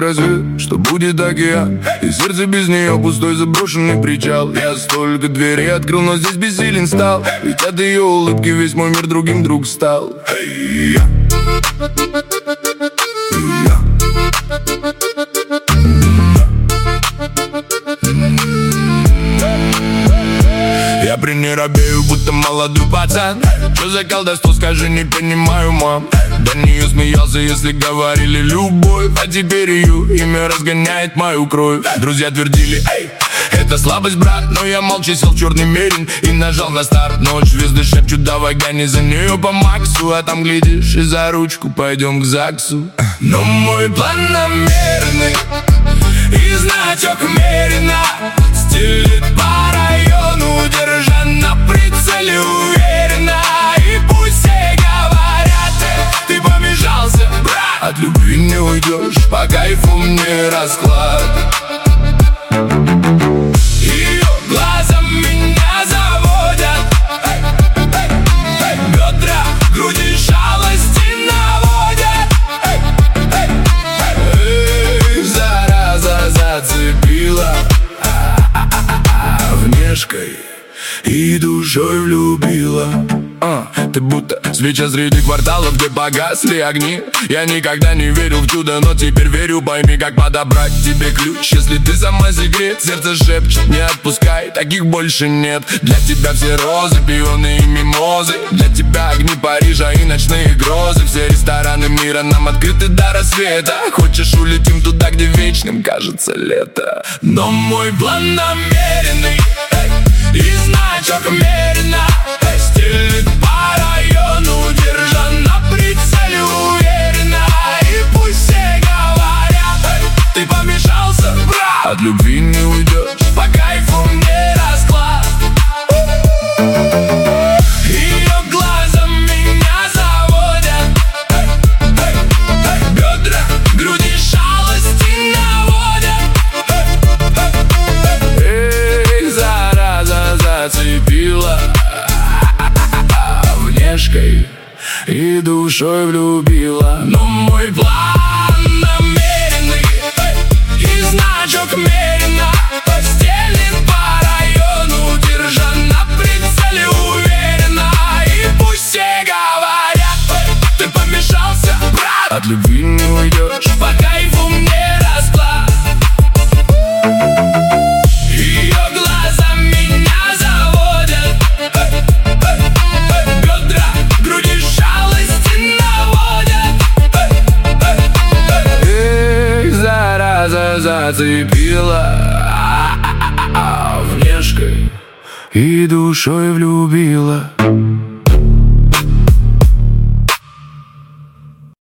рассвет, что будет океан, и сердце без нее пустой заброшенный причал. Я столько дверей открыл, но здесь бессилен стал, ведь от ее улыбки весь мой мир другим вдруг стал. Я при ней робею, будто молодой пацан. Что за колдовство, скажи, не понимаю, мам. До нее смеялся, если говорили любовь, а теперь ее имя разгоняет мою кровь. Друзья твердили, эй, это слабость, брат. Но я молча сел в черный мерин и нажал на старт. Ночь, звезды шепчут, давай гони за нее по максу. А там, глядишь, и за ручку пойдем к ЗАГСу. Но мой план намеренный, и значок мерено стелит по району, держа на прицеле уверенно. И пусть все говорят, ты помешался, брат. От любви не уйдешь, по кайфу мне расклад. Ее глаза меня заводят, бедра, груди шалости наводят. Зараза зацепила внешкой и душой влюбила. Ты будто свеча среди кварталов, где погасли огни. Я никогда не верил в чудо, но теперь верю. Пойми, как подобрать тебе ключ, если ты сама секрет. Сердце шепчет, не отпускай, таких больше нет. Для тебя все розы, пионы и мимозы. Для тебя огни Парижа и ночные грозы. Все рестораны мира нам открыты до рассвета. Хочешь, улетим туда, где вечным кажется лето. Но мой план намеренный, и значок мерено стелит по району, держа на прицеле уверенно. И пусть все говорят, ты помешался, брат. От любви не уйдешь, по кайфу мне расклад. Ее глаза меня заводят, бедра, груди шалости наводят. Эй, зараза зацепила внешкой и душой влюбила. Но мой план намеренный, и значок мерено стелит по району, держа на прицеле уверенно. И пусть все говорят, ты помешался, брат. От любви не уйдешь, по кайфу мне расклад. Ее глаза меня заводят, бедра, груди шалости наводят. Эй, зараза зацепила внешкой и душой влюбила.